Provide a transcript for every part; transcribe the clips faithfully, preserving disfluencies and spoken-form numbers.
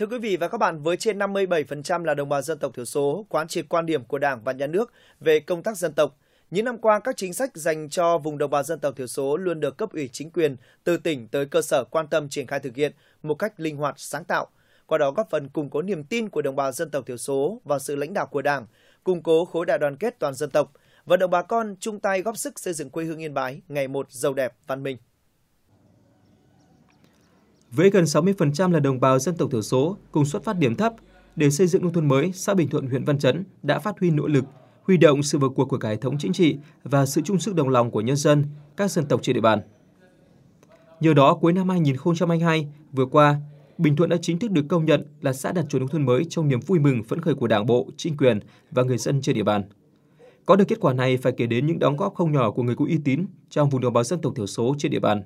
Thưa quý vị và các bạn, với trên năm mươi bảy phần trăm là đồng bào dân tộc thiểu số, quán triệt quan điểm của Đảng và Nhà nước về công tác dân tộc, những năm qua các chính sách dành cho vùng đồng bào dân tộc thiểu số luôn được cấp ủy chính quyền từ tỉnh tới cơ sở quan tâm triển khai thực hiện một cách linh hoạt, sáng tạo. Qua đó góp phần củng cố niềm tin của đồng bào dân tộc thiểu số vào sự lãnh đạo của Đảng, củng cố khối đại đoàn kết toàn dân tộc, vận động bà con chung tay góp sức xây dựng quê hương Yên Bái ngày một giàu đẹp, văn minh. Với gần sáu mươi phần trăm là đồng bào dân tộc thiểu số cùng xuất phát điểm thấp, để xây dựng nông thôn mới, xã Bình Thuận, huyện Văn Chấn đã phát huy nỗ lực, huy động sự vào cuộc của cả hệ thống chính trị và sự chung sức đồng lòng của nhân dân, các dân tộc trên địa bàn. Nhờ đó, cuối năm hai nghìn không trăm hai mươi hai vừa qua, Bình Thuận đã chính thức được công nhận là xã đạt chuẩn nông thôn mới trong niềm vui mừng phấn khởi của Đảng bộ, chính quyền và người dân trên địa bàn. Có được kết quả này phải kể đến những đóng góp không nhỏ của người có uy tín trong vùng đồng bào dân tộc thiểu số trên địa bàn.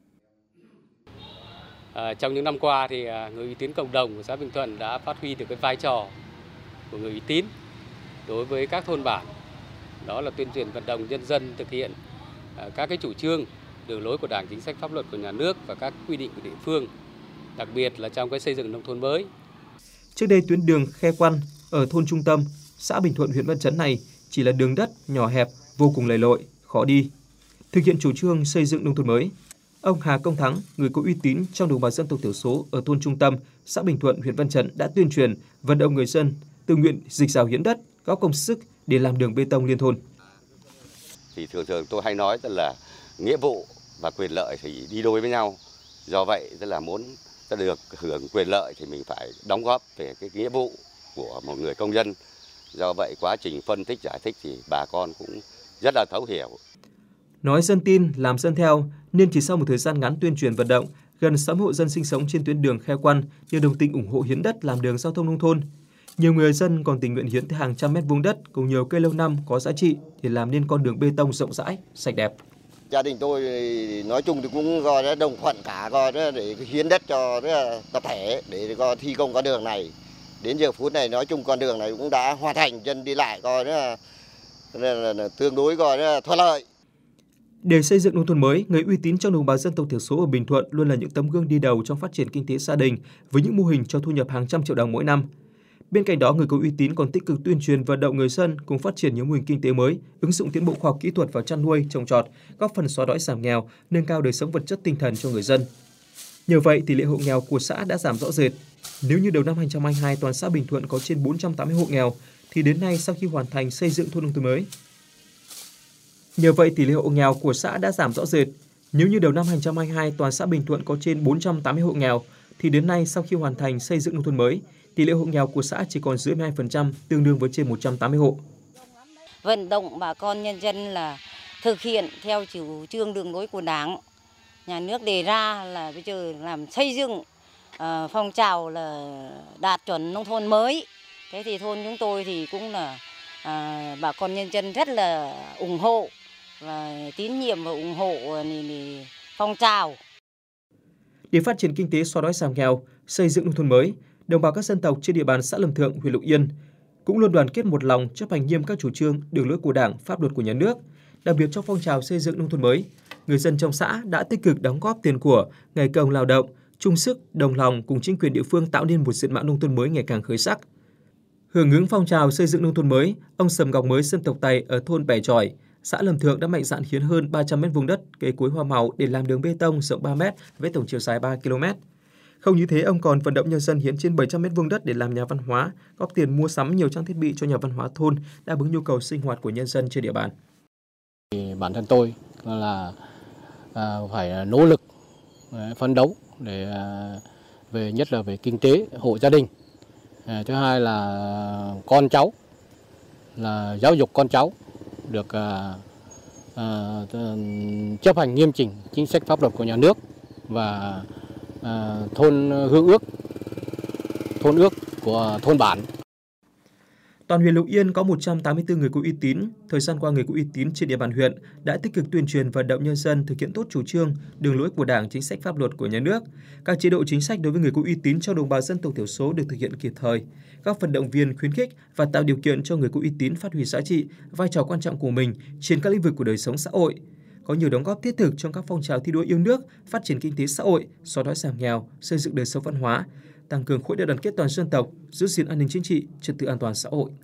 À, trong những năm qua thì người uy tín cộng đồng của xã Bình Thuận đã phát huy được cái vai trò của người uy tín đối với các thôn bản. Đó là tuyên truyền vận động nhân dân thực hiện à, các cái chủ trương, đường lối của Đảng, chính sách pháp luật của nhà nước và các quy định của địa phương, đặc biệt là trong cái xây dựng nông thôn mới. Trước đây tuyến đường Khe Quan ở thôn Trung Tâm, xã Bình Thuận, huyện Văn Chấn này chỉ là đường đất nhỏ hẹp, vô cùng lầy lội, khó đi. Thực hiện chủ trương xây dựng nông thôn mới, ông Hà Công Thắng, người có uy tín trong đồng bào dân tộc thiểu số ở thôn Trung Tâm, xã Bình Thuận, huyện Văn Chấn đã tuyên truyền, vận động người dân tự nguyện dịch rào hiến đất, góp công sức để làm đường bê tông liên thôn. Thì thường thường tôi hay nói là nghĩa vụ và quyền lợi thì đi đôi với nhau. Do vậy tức là muốn ta được hưởng quyền lợi thì mình phải đóng góp về cái nghĩa vụ của một người công dân. Do vậy quá trình phân tích giải thích thì bà con cũng rất là thấu hiểu. Nói dân tin, làm dân theo, nên chỉ sau một thời gian ngắn tuyên truyền vận động, gần sáu mươi hộ dân sinh sống trên tuyến đường Khe Quan nhờ đồng tình ủng hộ hiến đất làm đường giao thông nông thôn. Nhiều người dân còn tình nguyện hiến tới hàng trăm mét vuông đất cùng nhiều cây lâu năm có giá trị để làm nên con đường bê tông rộng rãi, sạch đẹp. Gia đình tôi nói chung thì cũng gọi là đồng thuận cả gọi để hiến đất cho tập thể để coi thi công con đường này. Đến giờ phút này nói chung con đường này cũng đã hoàn thành, dân đi lại coi là, là, là, là tương đối gọi là thuận lợi. Để xây dựng nông thôn mới, người uy tín trong đồng bào dân tộc thiểu số ở Bình Thuận luôn là những tấm gương đi đầu trong phát triển kinh tế gia đình với những mô hình cho thu nhập hàng trăm triệu đồng mỗi năm. Bên cạnh đó, người có uy tín còn tích cực tuyên truyền vận động người dân cùng phát triển những mô hình kinh tế mới, ứng dụng tiến bộ khoa học kỹ thuật vào chăn nuôi, trồng trọt, góp phần xóa đói giảm nghèo, nâng cao đời sống vật chất tinh thần cho người dân. Nhờ vậy, tỷ lệ hộ nghèo của xã đã giảm rõ rệt. Nếu như đầu năm hai nghìn không trăm hai mươi hai toàn xã Bình Thuận có trên bốn trăm tám mươi hộ nghèo, thì đến nay sau khi hoàn thành xây dựng thôn nông thôn mới, Nhờ vậy, tỷ lệ hộ nghèo của xã đã giảm rõ rệt. Nếu như đầu năm hai nghìn không trăm hai mươi hai toàn xã Bình Thuận có trên bốn trăm tám mươi hộ nghèo, thì đến nay sau khi hoàn thành xây dựng nông thôn mới, tỷ lệ hộ nghèo của xã chỉ còn dưới mười hai phần trăm, tương đương với trên một trăm tám mươi hộ. Vận động bà con nhân dân là thực hiện theo chủ trương đường lối của Đảng, Nhà nước đề ra là bây giờ làm xây dựng uh, phong trào là đạt chuẩn nông thôn mới. Thế thì thôn chúng tôi thì cũng là uh, bà con nhân dân rất là ủng hộ và tín nhiệm và ủng hộ uh, phong trào. Để phát triển kinh tế xóa đói giảm nghèo, xây dựng nông thôn mới, đồng bào các dân tộc trên địa bàn xã Lâm Thượng, huyện Lục Yên cũng luôn đoàn kết một lòng chấp hành nghiêm các chủ trương, đường lối của Đảng, pháp luật của nhà nước. Đặc biệt trong phong trào xây dựng nông thôn mới, người dân trong xã đã tích cực đóng góp tiền của, ngày công lao động, chung sức, đồng lòng cùng chính quyền địa phương tạo nên một diện mạo nông thôn mới ngày càng khởi sắc. Hưởng ứng phong trào xây dựng nông thôn mới, ông Sầm Ngọc Mới dân tộc Tày ở thôn Bẻ Chỏi, xã Lâm Thượng đã mạnh dạn hiến hơn ba trăm mét vuông đất cây cối hoa màu để làm đường bê tông rộng ba mét với tổng chiều dài ba ki lô mét. Không như thế, ông còn vận động nhân dân hiến trên bảy trăm mét vuông đất để làm nhà văn hóa, góp tiền mua sắm nhiều trang thiết bị cho nhà văn hóa thôn, đáp ứng nhu cầu sinh hoạt của nhân dân trên địa bàn. Bản thân tôi là à, phải nỗ lực phấn đấu để à, về nhất là về kinh tế hộ gia đình. À, thứ hai là con cháu, là giáo dục con cháu được à, à, chấp hành nghiêm chỉnh chính sách pháp luật của nhà nước và à, thôn hương ước, thôn ước của thôn bản. Toàn huyện Lục Yên có một trăm tám mươi tư người có uy tín. Thời gian qua, người có uy tín trên địa bàn huyện đã tích cực tuyên truyền vận động nhân dân thực hiện tốt chủ trương, đường lối của Đảng, chính sách pháp luật của nhà nước. Các chế độ chính sách đối với người có uy tín trong đồng bào dân tộc thiểu số được thực hiện kịp thời. Các vận động viên khuyến khích và tạo điều kiện cho người có uy tín phát huy giá trị, vai trò quan trọng của mình trên các lĩnh vực của đời sống xã hội. Có nhiều đóng góp thiết thực trong các phong trào thi đua yêu nước, phát triển kinh tế xã hội, xóa đói giảm nghèo, xây dựng đời sống văn hóa. tăng cường khối đại đoàn kết toàn dân tộc, giữ gìn an ninh chính trị, trật tự an toàn xã hội.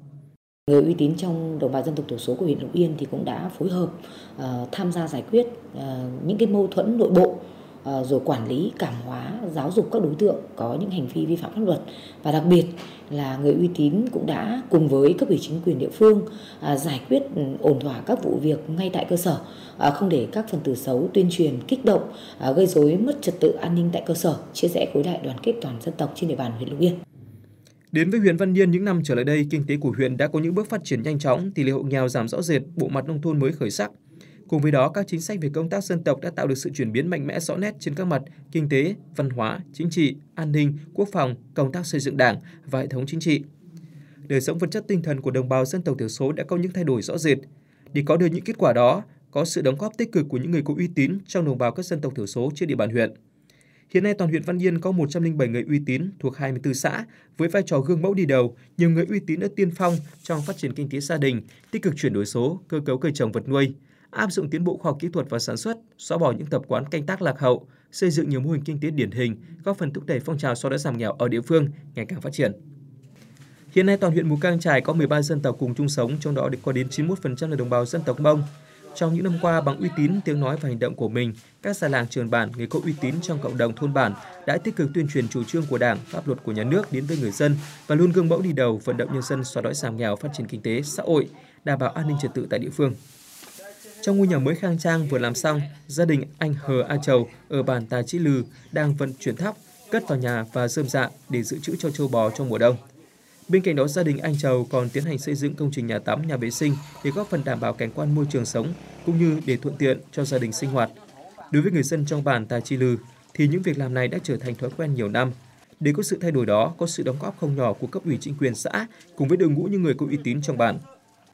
Người uy tín trong đồng bào dân tộc thiểu số của huyện Lục Yên thì cũng đã phối hợp uh, tham gia giải quyết uh, những cái mâu thuẫn nội bộ, uh, rồi quản lý, cảm hóa, giáo dục các đối tượng có những hành vi vi phạm pháp luật. Và đặc biệt là người uy tín cũng đã cùng với cấp ủy chính quyền địa phương uh, giải quyết um, ổn thỏa các vụ việc ngay tại cơ sở, uh, không để các phần tử xấu tuyên truyền, kích động, uh, gây rối mất trật tự an ninh tại cơ sở, chia rẽ khối đại đoàn kết toàn dân tộc trên địa bàn huyện Lục Yên. Đến với huyện Văn Yên những năm trở lại đây, kinh tế của huyện đã có những bước phát triển nhanh chóng, tỷ lệ hộ nghèo giảm rõ rệt, bộ mặt nông thôn mới khởi sắc. Cùng với đó, các chính sách về công tác dân tộc đã tạo được sự chuyển biến mạnh mẽ rõ nét trên các mặt kinh tế, văn hóa, chính trị, an ninh, quốc phòng, công tác xây dựng Đảng và hệ thống chính trị. Đời sống vật chất tinh thần của đồng bào dân tộc thiểu số đã có những thay đổi rõ rệt. Để có được những kết quả đó, có sự đóng góp tích cực của những người có uy tín trong đồng bào các dân tộc thiểu số trên địa bàn huyện. Hiện nay toàn huyện Văn Yên có một trăm lẻ bảy người uy tín thuộc hai mươi tư xã với vai trò gương mẫu đi đầu, nhiều người uy tín đã tiên phong trong phát triển kinh tế gia đình, tích cực chuyển đổi số, cơ cấu cây trồng vật nuôi, áp dụng tiến bộ khoa học kỹ thuật vào sản xuất, xóa bỏ những tập quán canh tác lạc hậu, xây dựng nhiều mô hình kinh tế điển hình, góp phần thúc đẩy phong trào xóa đói giảm nghèo ở địa phương ngày càng phát triển. Hiện nay toàn huyện Mù Cang Chải có mười ba dân tộc cùng chung sống, trong đó có đến chín mươi mốt phần trăm là đồng bào dân tộc Mông. Trong những năm qua, bằng uy tín, tiếng nói và hành động của mình, các già làng trường bản, người có uy tín trong cộng đồng thôn bản đã tích cực tuyên truyền chủ trương của Đảng, pháp luật của nhà nước đến với người dân và luôn gương mẫu đi đầu vận động nhân dân xóa đói giảm nghèo, phát triển kinh tế xã hội, đảm bảo an ninh trật tự tại địa phương. Trong ngôi nhà mới khang trang vừa làm xong, gia đình anh Hờ A Chầu ở bản Tà Chí Lừ đang vận chuyển thóc cất vào nhà và rơm rạ để dự trữ cho trâu bò trong mùa đông. Bên cạnh đó, gia đình anh Chầu còn tiến hành xây dựng công trình nhà tắm, nhà vệ sinh để góp phần đảm bảo cảnh quan môi trường sống cũng như để thuận tiện cho gia đình sinh hoạt. Đối với người dân trong bản Tà Chí Lừ thì những việc làm này đã trở thành thói quen nhiều năm. Để có sự thay đổi đó, có sự đóng góp không nhỏ của cấp ủy chính quyền xã cùng với đội ngũ những người có uy tín trong bản.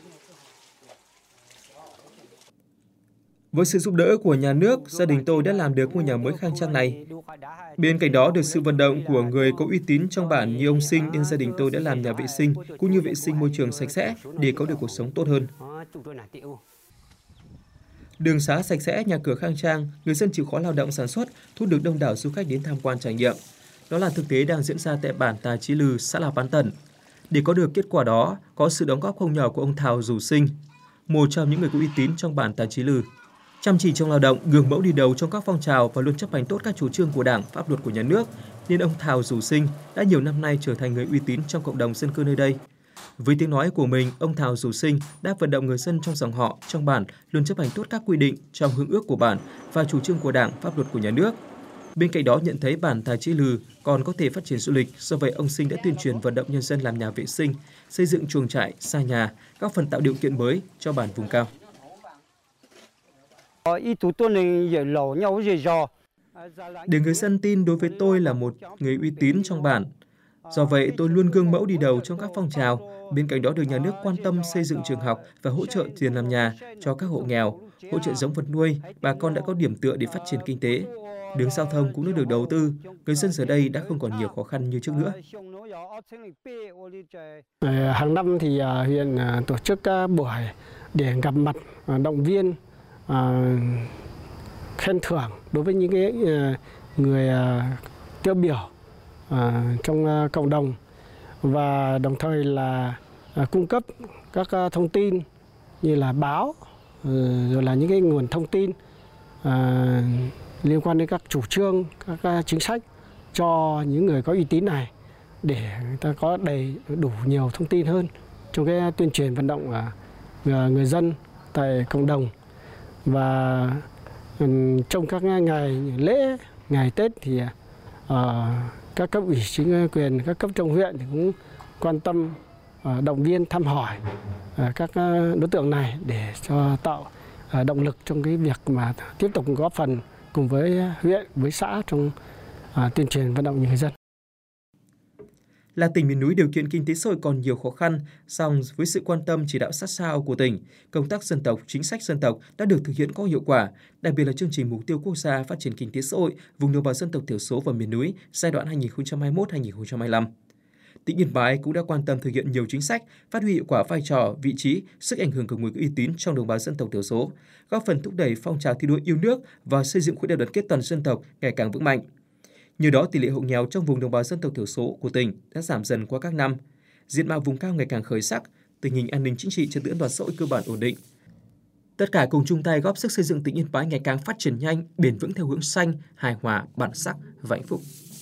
Với sự giúp đỡ của nhà nước, gia đình tôi đã làm được ngôi nhà mới khang trang này. Bên cạnh đó, được sự vận động của người có uy tín trong bản như ông Sinh, nên gia đình tôi đã làm nhà vệ sinh cũng như vệ sinh môi trường sạch sẽ để có được cuộc sống tốt hơn. Đường xá sạch sẽ, nhà cửa khang trang, người dân chịu khó lao động sản xuất, thu hút được đông đảo du khách đến tham quan trải nghiệm. Đó là thực tế đang diễn ra tại bản Tà Chí Lừ, xã Lạp Bán Tần. Để có được kết quả đó, có sự đóng góp không nhỏ của ông Thào Rủ Sinh, một trong những người có uy tín trong bản Tà Chí Lừ. Chăm chỉ trong lao động, gương mẫu đi đầu trong các phong trào và luôn chấp hành tốt các chủ trương của Đảng, pháp luật của nhà nước, nên ông Thào Rủ Sinh đã nhiều năm nay trở thành người uy tín trong cộng đồng dân cư nơi đây. Với tiếng nói của mình, ông Thào Rủ Sinh đã vận động người dân trong dòng họ, trong bản luôn chấp hành tốt các quy định trong hương ước của bản và chủ trương của Đảng, pháp luật của nhà nước. Bên cạnh đó, nhận thấy bản Tà Chí Lừ còn có thể phát triển du lịch, do vậy ông Sinh đã tuyên truyền vận động nhân dân làm nhà vệ sinh, xây dựng chuồng trại xa nhà, góp phần tạo điều kiện mới cho bản vùng cao. Để người dân tin đối với tôi là một người uy tín trong bản. Do vậy, tôi luôn gương mẫu đi đầu trong các phong trào. Bên cạnh đó, được nhà nước quan tâm xây dựng trường học và hỗ trợ tiền làm nhà cho các hộ nghèo, hỗ trợ giống vật nuôi, bà con đã có điểm tựa để phát triển kinh tế. Đường giao thông cũng đã được đầu tư, người dân giờ đây đã không còn nhiều khó khăn như trước nữa. Hàng năm thì huyện tổ chức buổi để gặp mặt, động viên, khen thưởng đối với những cái người tiêu biểu trong cộng đồng, và đồng thời là cung cấp các thông tin như là báo, rồi là những cái nguồn thông tin liên quan đến các chủ trương, các chính sách cho những người có uy tín này, để người ta có đầy đủ nhiều thông tin hơn trong cái tuyên truyền vận động người dân tại cộng đồng. Và trong các ngày lễ, ngày Tết thì uh, các cấp ủy chính quyền, các cấp trong huyện thì cũng quan tâm, uh, động viên, thăm hỏi uh, các đối tượng này để cho tạo uh, động lực trong cái việc mà tiếp tục góp phần cùng với huyện, với xã trong uh, tuyên truyền vận động người dân. Là tỉnh miền núi điều kiện kinh tế xã hội còn nhiều khó khăn, song với sự quan tâm chỉ đạo sát sao của tỉnh, công tác dân tộc, chính sách dân tộc đã được thực hiện có hiệu quả, đặc biệt là chương trình mục tiêu quốc gia phát triển kinh tế xã hội vùng đồng bào dân tộc thiểu số và miền núi giai đoạn hai nghìn không trăm hai mươi mốt đến hai nghìn không trăm hai mươi lăm. Tỉnh Yên Bái cũng đã quan tâm thực hiện nhiều chính sách, phát huy hiệu quả vai trò, vị trí, sức ảnh hưởng của người có uy tín trong đồng bào dân tộc thiểu số, góp phần thúc đẩy phong trào thi đua yêu nước và xây dựng khối đại đoàn kết toàn dân tộc ngày càng vững mạnh. Nhờ đó, tỷ lệ hộ nghèo trong vùng đồng bào dân tộc thiểu số của tỉnh đã giảm dần qua các năm. Diện mạo vùng cao ngày càng khởi sắc, tình hình an ninh chính trị, trật tự an toàn xã hội cơ bản ổn định. Tất cả cùng chung tay góp sức xây dựng tỉnh Yên Bái ngày càng phát triển nhanh, bền vững theo hướng xanh, hài hòa, bản sắc và hạnh phúc.